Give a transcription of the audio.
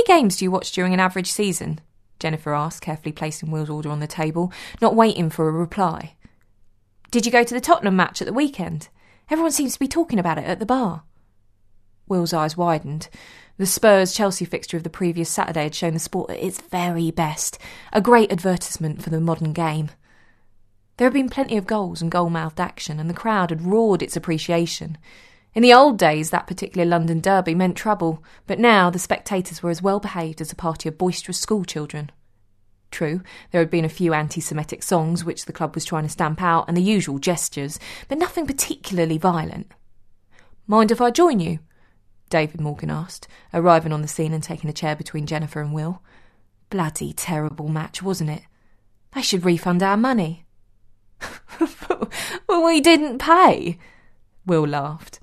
many games do you watch during an average season?" Jennifer asked, carefully placing Will's order on the table, not waiting for a reply. "Did you go to the Tottenham match at the weekend? Everyone seems to be talking about it at the bar." Will's eyes widened. The Spurs-Chelsea fixture of the previous Saturday had shown the sport at its very best, a great advertisement for the modern game. There had been plenty of goals and goal-mouthed action, and the crowd had roared its appreciation. In the old days, that particular London derby meant trouble, but now the spectators were as well behaved as a party of boisterous schoolchildren. True, there had been a few anti-Semitic songs which the club was trying to stamp out, and the usual gestures, but nothing particularly violent. "Mind if I join you?" David Morgan asked, arriving on the scene and taking a chair between Jennifer and Will. Bloody terrible match, wasn't it? They should refund our money. "Well, we didn't pay," Will laughed.